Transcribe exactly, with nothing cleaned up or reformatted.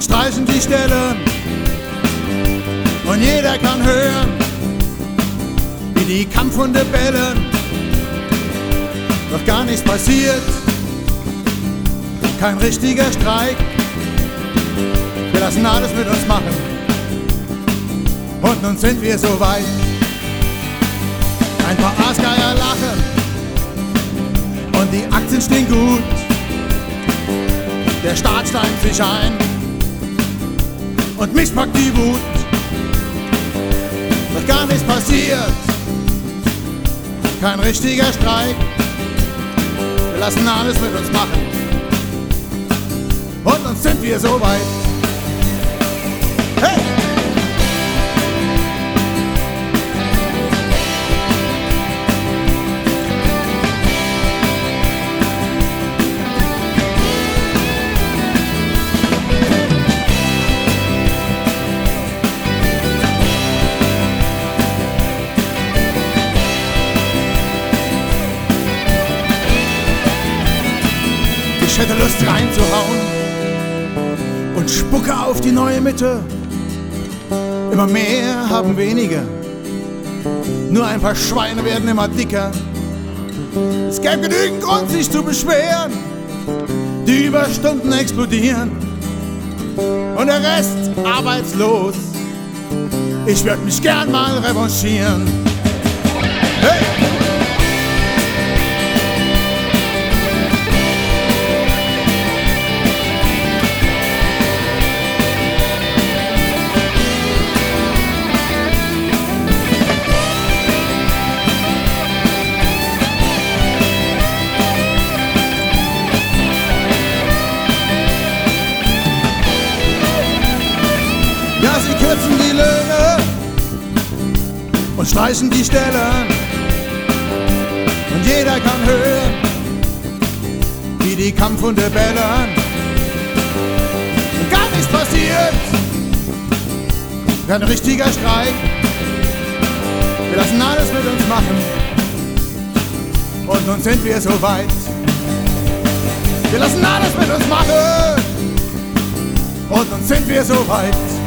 und streichen die Stellen. Und jeder kann hören, wie die Kampfhunde bellen. Doch gar nichts passiert, kein richtiger Streik. Wir lassen alles mit uns machen und nun sind wir so weit. Ein paar Aasgeier lachen und die Aktien stehen gut. Der Staat steigt sich ein und mich packt die Wut. Doch gar nichts passiert, kein richtiger Streik. Wir lassen alles mit uns machen und nun sind wir so weit. Hey! Ich hätte Lust reinzuhauen und spucke auf die neue Mitte. Immer mehr haben weniger, nur ein paar Schweine werden immer dicker. Es gäbe genügend Grund, sich zu beschweren. Die Überstunden explodieren und der Rest arbeitslos. Ich würde mich gern mal revanchieren. Hey! Ja, sie kürzen die Löhne und streichen die Stellen. Und jeder kann hören, wie die Kampfhunde bellen. Und gar nichts passiert, kein richtiger Streik. Wir lassen alles mit uns machen und nun sind wir so weit. Wir lassen alles mit uns machen und nun sind wir so weit.